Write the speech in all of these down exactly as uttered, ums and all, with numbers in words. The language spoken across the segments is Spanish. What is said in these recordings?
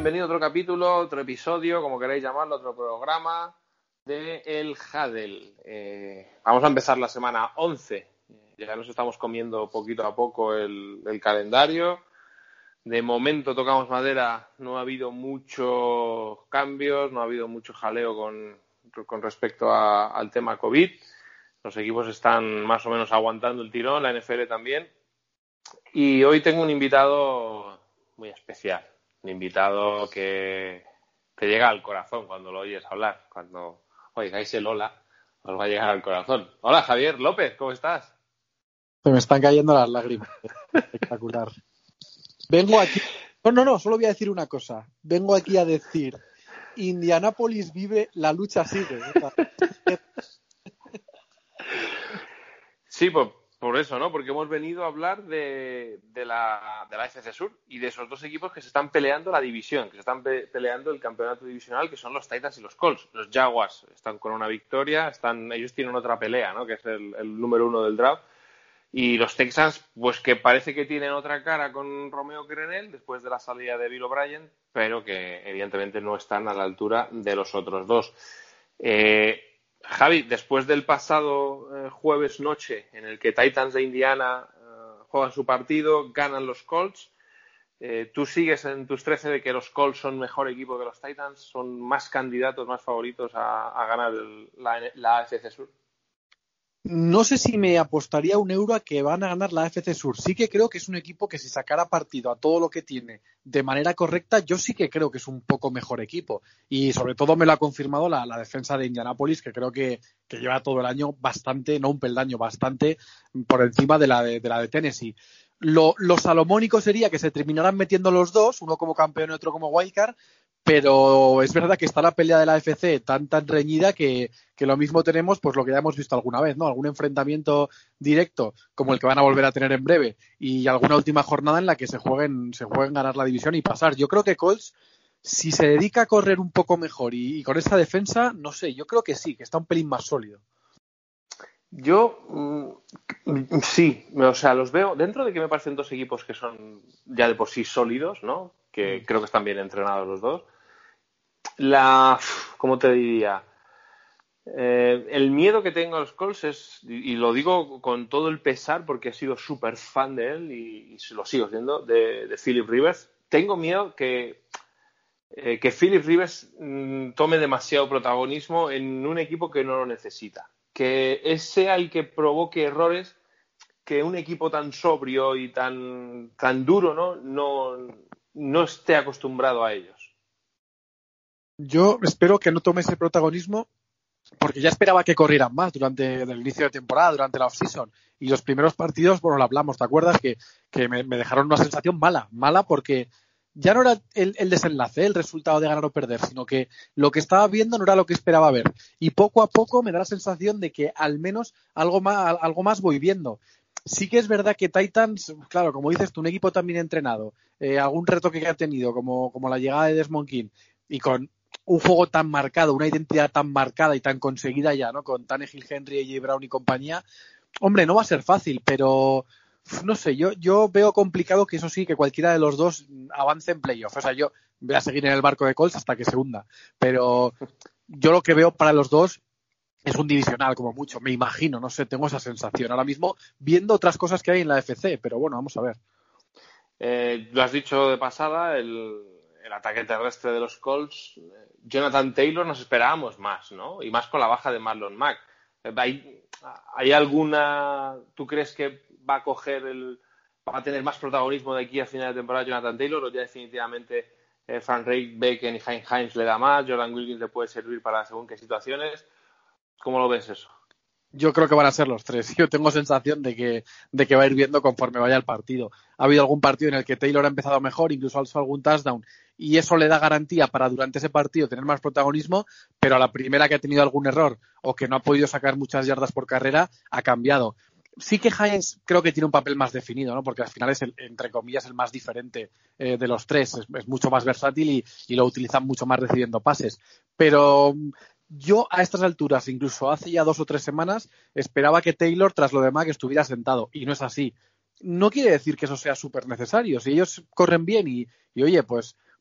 bienvenido a otro capítulo, otro episodio, como queráis llamarlo, otro programa de El Huddle. Eh, vamos a empezar la semana once. Ya nos estamos comiendo poquito a poco el, el calendario. De momento tocamos madera, no ha habido muchos cambios, no ha habido mucho jaleo con, con respecto a, al tema COVID. Los equipos están más o menos aguantando el tirón, la N F L también. Y hoy tengo un invitado muy especial. Un invitado que te llega al corazón cuando lo oyes hablar. Cuando oigáis el hola, os va a llegar al corazón. Hola, Javier López, ¿cómo estás? Se me están cayendo las lágrimas. Espectacular. Vengo aquí... No, no, no, solo voy a decir una cosa. Vengo aquí a decir, Indianápolis vive, la lucha sigue. Sí, pues por eso, ¿no? Porque hemos venido a hablar de, de, la, de la A F C Sur y de esos dos equipos que se están peleando la división, que se están pe- peleando el campeonato divisional, que son los Titans y los Colts. Los Jaguars están con una victoria, están, ellos tienen otra pelea, ¿no? Que es el, el número uno del draft. Y los Texans, pues que parece que tienen otra cara con Romeo Crennel después de la salida de Bill O'Brien, pero que evidentemente no están a la altura de los otros dos. Eh, Javi, después del pasado eh, jueves noche en el que Titans de Indiana eh, juegan su partido, ganan los Colts, eh, ¿tú sigues en tus trece de que los Colts son mejor equipo que los Titans? ¿Son más candidatos, más favoritos a, a ganar el, la, la A F C Sur? No sé si me apostaría un euro a que van a ganar la A F C Sur. Sí que creo que es un equipo que si sacara partido a todo lo que tiene de manera correcta, yo sí que creo que es un poco mejor equipo. Y sobre todo me lo ha confirmado la, la defensa de Indianápolis, que creo que, que lleva todo el año bastante, no un peldaño, bastante por encima de la de, de, la de Tennessee. Lo, lo salomónico sería que se terminaran metiendo los dos, uno como campeón y otro como wildcard, pero es verdad que está la pelea de la A F C tan tan reñida que, que lo mismo tenemos, pues lo que ya hemos visto alguna vez, ¿no? Algún enfrentamiento directo como el que van a volver a tener en breve y alguna última jornada en la que se jueguen se jueguen ganar la división y pasar. Yo creo que Colts, si se dedica a correr un poco mejor y, y con esta defensa, no sé, yo creo que sí, que está un pelín más sólido. Yo mm, sí, o sea, los veo dentro de que me parecen dos equipos que son ya de por sí sólidos, ¿no? Que mm. creo que están bien entrenados los dos. La, ¿cómo te diría? Eh, el miedo que tengo a los Colts es, y, y lo digo con todo el pesar porque he sido súper fan de él y, y lo sigo siendo, de, de Philip Rivers. Tengo miedo que, eh, que Philip Rivers mm, tome demasiado protagonismo en un equipo que no lo necesita. Que sea el que provoque errores que un equipo tan sobrio y tan, tan duro, ¿no? No, no esté acostumbrado a ellos. Yo espero que no tome ese protagonismo porque ya esperaba que corrieran más durante el inicio de temporada, durante la off-season. Y los primeros partidos, bueno, lo hablamos, ¿te acuerdas? Que, que me, me dejaron una sensación mala, mala porque ya no era el, el desenlace, el resultado de ganar o perder, sino que lo que estaba viendo no era lo que esperaba ver. Y poco a poco me da la sensación de que al menos algo más, algo más voy viendo. Sí que es verdad que Titans, claro, como dices tú, un equipo tan bien entrenado, eh, algún reto que ha tenido, como, como la llegada de Desmond King, y con un juego tan marcado, una identidad tan marcada y tan conseguida ya, ¿no? Con Tannehill, Henry, A J Brown y compañía, hombre, no va a ser fácil, pero no sé, yo, yo veo complicado que eso sí, que cualquiera de los dos avance en playoff. O sea, yo voy a seguir en el barco de Colts hasta que se hunda, pero yo lo que veo para los dos es un divisional, como mucho, me imagino, no sé, tengo esa sensación ahora mismo, viendo otras cosas que hay en la F C, pero bueno, vamos a ver. Eh, lo has dicho de pasada, el, el ataque terrestre de los Colts, Jonathan Taylor nos esperábamos más, ¿no? Y más con la baja de Marlon Mack. ¿Hay, ¿Hay alguna, tú crees que va a coger el, va a tener más protagonismo de aquí a final de temporada Jonathan Taylor, o ya definitivamente eh, Frank Reich, Bacon y Hines Hines le da más, Jordan Wilkins le puede servir para según qué situaciones? ¿Cómo lo ves eso? Yo creo que van a ser los tres. Yo tengo sensación de que, de que va a ir viendo conforme vaya el partido. Ha habido algún partido en el que Taylor ha empezado mejor, incluso ha alzado algún touchdown, y eso le da garantía para durante ese partido tener más protagonismo, pero a la primera que ha tenido algún error o que no ha podido sacar muchas yardas por carrera, ha cambiado. Sí que Hines creo que tiene un papel más definido, ¿no? Porque al final es, el, entre comillas, el más diferente eh, de los tres. Es, es mucho más versátil y, y lo utilizan mucho más recibiendo pases. Pero yo a estas alturas, incluso hace ya dos o tres semanas, esperaba que Taylor, tras lo de Mack, estuviera sentado. Y no es así. No quiere decir que eso sea súper necesario. Si ellos corren bien y, y oye, pues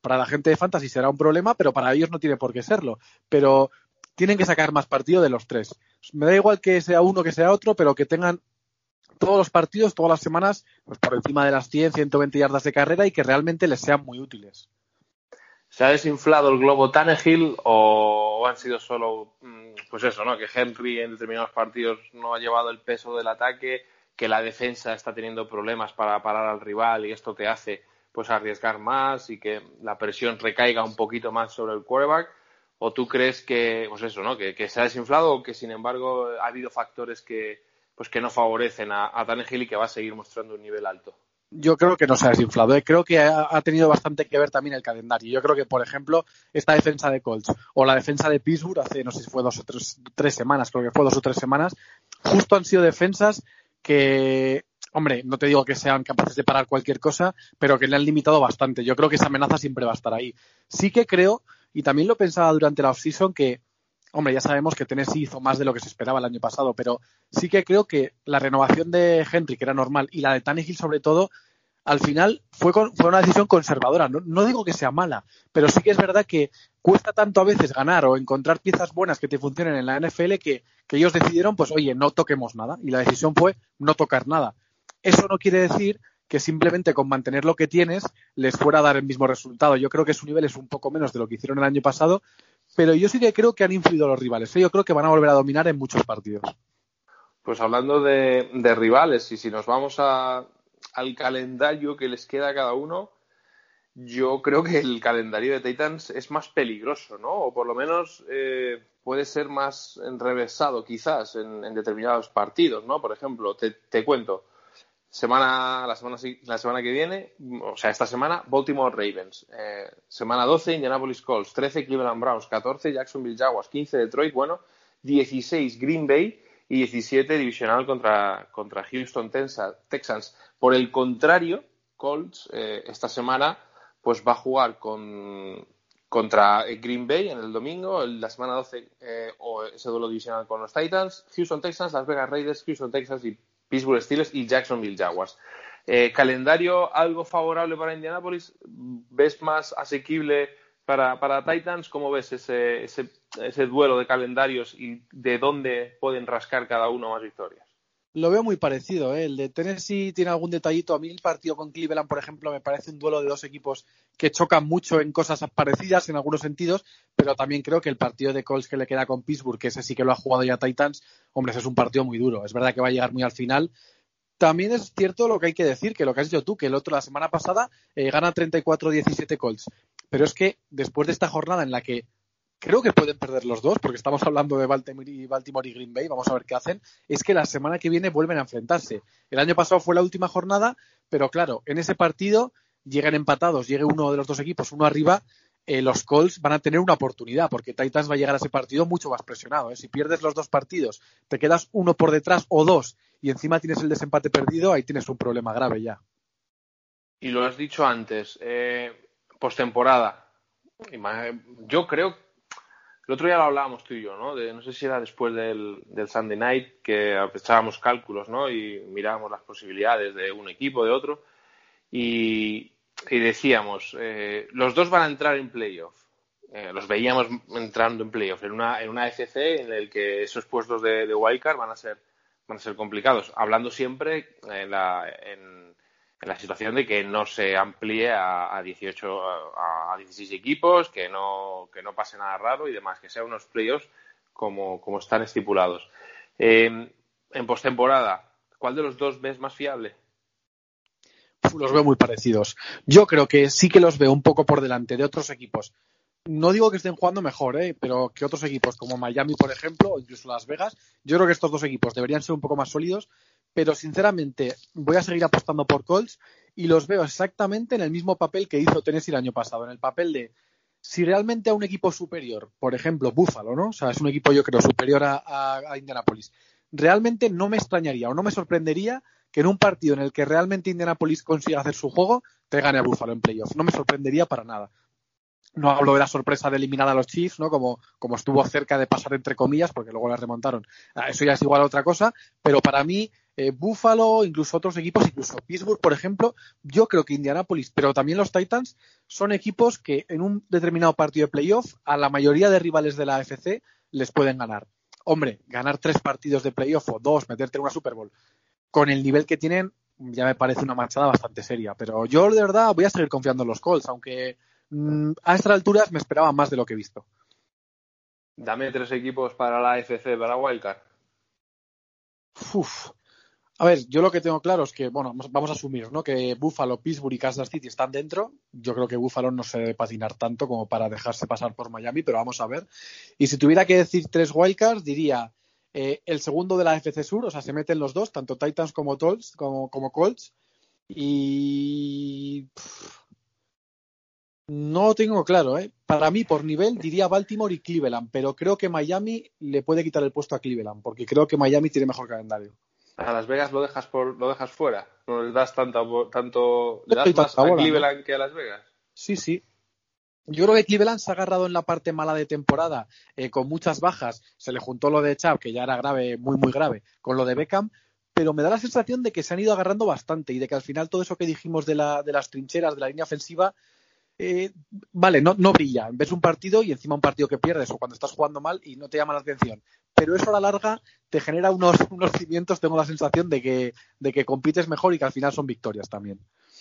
Para la gente de Fantasy será un problema, pero para ellos no tiene por qué serlo. Pero tienen que sacar más partido de los tres. Me da igual que sea uno que sea otro, pero que tengan todos los partidos, todas las semanas, pues por encima de las cien, ciento veinte yardas de carrera y que realmente les sean muy útiles. ¿Se ha desinflado el globo Tannehill o han sido solo, pues eso, ¿no? Que Henry en determinados partidos no ha llevado el peso del ataque, que la defensa está teniendo problemas para parar al rival y esto te hace pues arriesgar más y que la presión recaiga un poquito más sobre el quarterback? ¿O tú crees que, pues eso, ¿no? Que, que se ha desinflado o que sin embargo ha habido factores que, pues que no favorecen a, a Tannehill y que va a seguir mostrando un nivel alto? Yo creo que no se ha desinflado, ¿eh? Creo que ha, ha tenido bastante que ver también el calendario. Yo creo que, por ejemplo, esta defensa de Colts o la defensa de Pittsburgh hace, no sé si fue dos o tres, tres semanas, creo que fue dos o tres semanas, justo han sido defensas que, hombre, no te digo que sean capaces de parar cualquier cosa, pero que le han limitado bastante. Yo creo que esa amenaza siempre va a estar ahí. Sí que creo, y también lo pensaba durante la off-season, que hombre, ya sabemos que Tennessee hizo más de lo que se esperaba el año pasado, pero sí que creo que la renovación de Henry, que era normal, y la de Tannehill sobre todo, al final fue, con, fue una decisión conservadora. No, no digo que sea mala, pero sí que es verdad que cuesta tanto a veces ganar o encontrar piezas buenas que te funcionen en la N F L que, que ellos decidieron, pues oye, no toquemos nada. Y la decisión fue no tocar nada. Eso no quiere decir que simplemente con mantener lo que tienes les fuera a dar el mismo resultado. Yo creo que su nivel es un poco menos de lo que hicieron el año pasado, pero yo sí que creo que han influido los rivales, ¿eh? Yo creo que van a volver a dominar en muchos partidos. Pues hablando de, de rivales, y si nos vamos a, al calendario que les queda a cada uno, yo creo que el calendario de Titans es más peligroso, ¿no? O por lo menos eh, puede ser más enrevesado quizás en, en determinados partidos, ¿no? Por ejemplo, te, te cuento, semana la semana la semana que viene, o sea, esta semana, Baltimore Ravens, eh, semana doce, Indianapolis Colts, trece, Cleveland Browns, catorce, Jacksonville Jaguars, quince, Detroit, bueno, dieciséis, Green Bay y diecisiete, divisional contra, contra Houston Texans. Por el contrario, Colts eh, esta semana pues va a jugar con contra Green Bay en el domingo, la semana doce, eh, o ese duelo divisional con los Titans, Houston Texans, Las Vegas Raiders, Houston Texans y Pittsburgh Steelers y Jacksonville Jaguars. Eh, ¿Calendario algo favorable para Indianapolis? ¿Ves más asequible para, para Titans? ¿Cómo ves ese, ese, ese duelo de calendarios y de dónde pueden rascar cada uno más victorias? Lo veo muy parecido, ¿eh? El de Tennessee tiene algún detallito. A mí el partido con Cleveland, por ejemplo, me parece un duelo de dos equipos que chocan mucho en cosas parecidas en algunos sentidos, pero también creo que el partido de Colts que le queda con Pittsburgh, que ese sí que lo ha jugado ya Titans, hombre, ese es un partido muy duro. Es verdad que va a llegar muy al final. También es cierto lo que hay que decir, que lo que has dicho tú, que el otro la semana pasada eh, gana treinta y cuatro diecisiete Colts. Pero es que después de esta jornada en la que creo que pueden perder los dos, porque estamos hablando de Baltimore y, Baltimore y Green Bay, vamos a ver qué hacen, es que la semana que viene vuelven a enfrentarse. El año pasado fue la última jornada, pero claro, en ese partido llegan empatados, llegue uno de los dos equipos, uno arriba, eh, los Colts van a tener una oportunidad, porque Titans va a llegar a ese partido mucho más presionado, ¿eh? Si pierdes los dos partidos, te quedas uno por detrás o dos, y encima tienes el desempate perdido, ahí tienes un problema grave ya. Y lo has dicho antes, eh, postemporada. Yo creo el otro día lo hablábamos tú y yo, ¿no? De, no sé si era después del, del Sunday Night, que echábamos cálculos, ¿no? Y mirábamos las posibilidades de un equipo, de otro. Y, y decíamos, eh, los dos van a entrar en playoff. Eh, los veíamos entrando en playoff en una, en una A F C en el que esos puestos de, de wildcard van a ser, van a ser complicados. Hablando siempre en la, en, en la situación de que no se amplíe a, a dieciocho, a, a dieciséis equipos, que no, que no pase nada raro y demás, que sean unos playoffs como, como están estipulados. Eh, en postemporada, ¿cuál de los dos ves más fiable? Los veo muy parecidos. Yo creo que sí que los veo un poco por delante de otros equipos. No digo que estén jugando mejor, ¿eh? Pero que otros equipos como Miami, por ejemplo, o incluso Las Vegas, yo creo que estos dos equipos deberían ser un poco más sólidos, pero sinceramente voy a seguir apostando por Colts y los veo exactamente en el mismo papel que hizo Tennessee el año pasado, en el papel de si realmente a un equipo superior, por ejemplo Buffalo, ¿no? O sea, es un equipo yo creo superior a, a, a Indianapolis, realmente no me extrañaría o no me sorprendería que en un partido en el que realmente Indianapolis consiga hacer su juego, te gane a Buffalo en playoff. No me sorprendería para nada. No hablo de la sorpresa de eliminar a los Chiefs, ¿no? Como, como estuvo cerca de pasar entre comillas, porque luego la remontaron. Eso ya es igual a otra cosa, pero para mí eh, Buffalo, incluso otros equipos, incluso Pittsburgh, por ejemplo. Yo creo que Indianapolis, pero también los Titans, son equipos que en un determinado partido de playoff a la mayoría de rivales de la A F C les pueden ganar. Hombre, ganar tres partidos de playoff o dos, meterte en una Super Bowl, con el nivel que tienen, ya me parece una manchada bastante seria. Pero yo, de verdad, voy a seguir confiando en los Colts, aunque mmm, a estas alturas me esperaba más de lo que he visto. Dame tres equipos para la A F C, para Wildcard. Uf. A ver, yo lo que tengo claro es que, bueno, vamos a asumir, ¿no? Que Buffalo, Pittsburgh y Kansas City están dentro. Yo creo que Buffalo no se debe patinar tanto como para dejarse pasar por Miami, pero vamos a ver. Y si tuviera que decir tres wildcards, diría eh, el segundo de la A F C Sur, o sea, se meten los dos, tanto Titans como Colts, como, como Colts. Y pff, no lo tengo claro, ¿eh? Para mí, por nivel, diría Baltimore y Cleveland, pero creo que Miami le puede quitar el puesto a Cleveland, porque creo que Miami tiene mejor calendario. A Las Vegas lo dejas por lo dejas fuera, no les das tanta, tanto le das más a bola, Cleveland, ¿no?, ¿no?, que a Las Vegas. Sí, sí. Yo creo que Cleveland se ha agarrado en la parte mala de temporada, eh, con muchas bajas. Se le juntó lo de Chubb, que ya era grave, muy muy grave, con lo de Beckham, pero me da la sensación de que se han ido agarrando bastante y de que al final todo eso que dijimos de la de las trincheras, de la línea ofensiva, eh, vale, no, no brilla. Ves un partido y encima un partido que pierdes o cuando estás jugando mal y no te llama la atención. Pero eso a la larga te genera unos, unos cimientos, tengo la sensación de que, de que compites mejor y que al final son victorias también.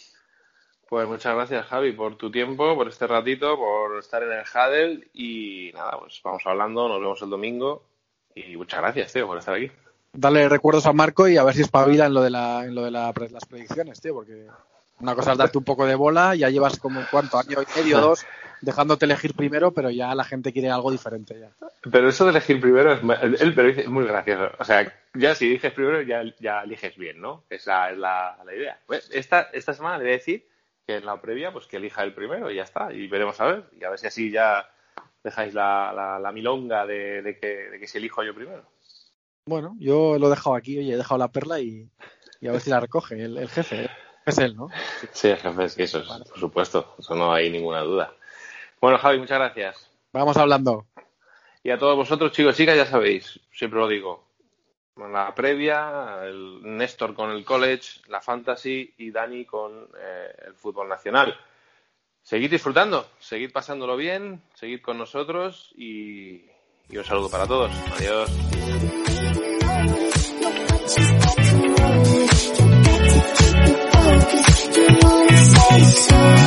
Pues muchas gracias, Javi, por tu tiempo, por este ratito, por estar en el Huddle y nada, pues vamos hablando, nos vemos el domingo y muchas gracias, tío, por estar aquí. Dale recuerdos a Marco y a ver si espabila en lo de la, en lo de la, las predicciones, tío, porque una cosa es darte un poco de bola, ya llevas como cuánto, año y medio, dos, dejándote elegir primero, pero ya la gente quiere algo diferente ya. Pero eso de elegir primero es, él pero dice, es muy gracioso. O sea, ya si eliges primero ya, ya eliges bien, ¿no? Esa es la, la idea. Esta, esta semana le voy a decir que en la previa pues que elija el primero y ya está. Y veremos a ver. Y a ver si así ya dejáis la, la, la milonga de, de, que, de que si elijo yo primero. Bueno, yo lo he dejado aquí, oye, he dejado la perla y, y a ver si la recoge el, el jefe. Es él, ¿no? Sí, el jefe, sí, eso es, vale. Por supuesto. Eso no hay ninguna duda. Bueno, Javi, muchas gracias. Vamos hablando. Y a todos vosotros, chicos y chicas, ya sabéis, siempre lo digo, la previa, el Néstor con el college, la fantasy y Dani con eh, el fútbol nacional. Seguid disfrutando, seguid pasándolo bien, seguid con nosotros y, y un saludo para todos. Adiós.